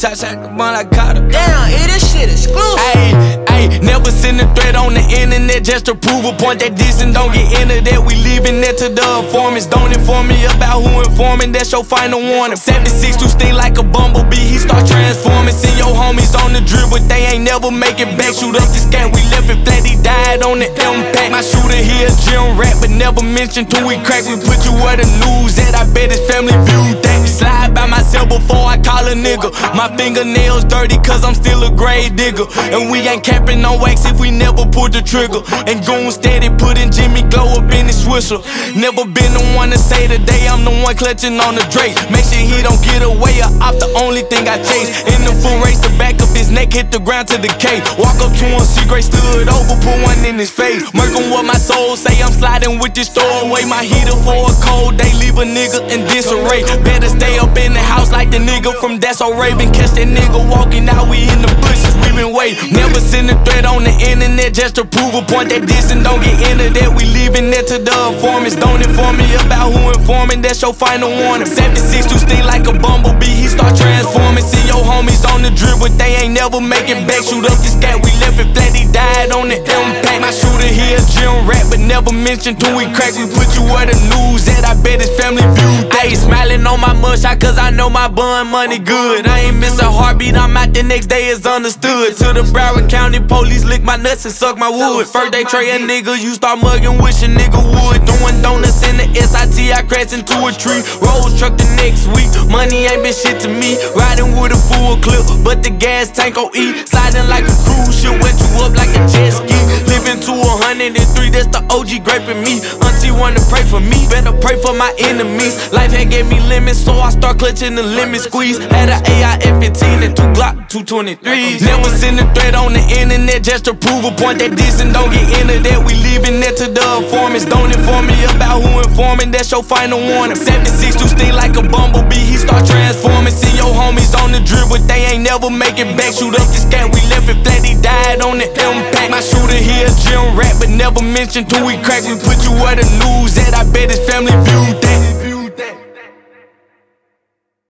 touch like the one I caught her. Damn, this shit exclusive. Ayy, never send a threat on the internet just to prove a point that this and don't get into that. We leaving that to the informants. Don't inform me about who informing, that's your final warning. 76 to sting like a bumblebee, he start transforming. Send your homies on the drip, but they ain't never make it back. Shoot up this cat, we left it flat, he died on the impact. My shooter here, gym rat, but never mentioned till we crack. We put you where the news at, I bet his family viewed that. Slide by myself before I call a nigga. My fingernails dirty cause I'm still a grave digger. And we ain't capping on wax if we never pulled the trigger. And goon steady putting Jimmy Glow up in his swisher. Never been the one to say today I'm the one clutching on the Drake. Make sure he don't get away or off the only thing I chase. In the full race, the back of his neck hit the ground to the K. Walk up to him, see Gray stood over, put one in his face. Murking what my soul say, I'm sliding with this throwaway. My heater for a cold day, leave a nigga in disarray. Better stay up in the house like the nigga from That's So Raven. Catch that nigga walking out, we in the bushes, we been waiting. Never send a threat on the internet just to prove a point that this and don't get into that. We leaving that to the informants. Don't inform me about who informing, that's your final warning. 76 to sting like a bumblebee, he start transforming. See your homies on the drip, but they ain't never make it back. Shoot up this cat, we left it flat, he died on the impact. My shooter here, gym rat, but never mentioned till we crack. We put you where the news at, I bet his family viewed that. I ain't smiling on my mugshot cause I know my bun money good. I ain't miss a heartbeat, I'm out the next day, it's understood. To the Broward County police lick my nuts and suck my wood. First they tray a nigga, you start mugging, wish a nigga would. Doing donuts in the SIT, I crashed into a tree. Rolls truck the next week, money ain't been shit to me. Riding with a full clip, but the gas tank on E. Sliding like a cruise ship, wet you up like a jet ski. Living to 103, that's the OG graping me. Auntie wanna pray for me, better pray for my enemies. Life had gave me limits, so I start clutching the limit squeeze. Had an AR-15 and 2 Glock 223s. Never send a threat on the internet just to prove a point that this and don't get into that. We leaving that to the informants. Don't inform me about who informing, that's your final warning. 76 to sting like a bumblebee, he start transforming. See your homies on the drip, but they ain't never make it back. Shoot up this cat, we left it flat, he died on the impact. My shooter here, gym rat, but never mentioned till we crack. We put you where the news at, I bet his family viewed that.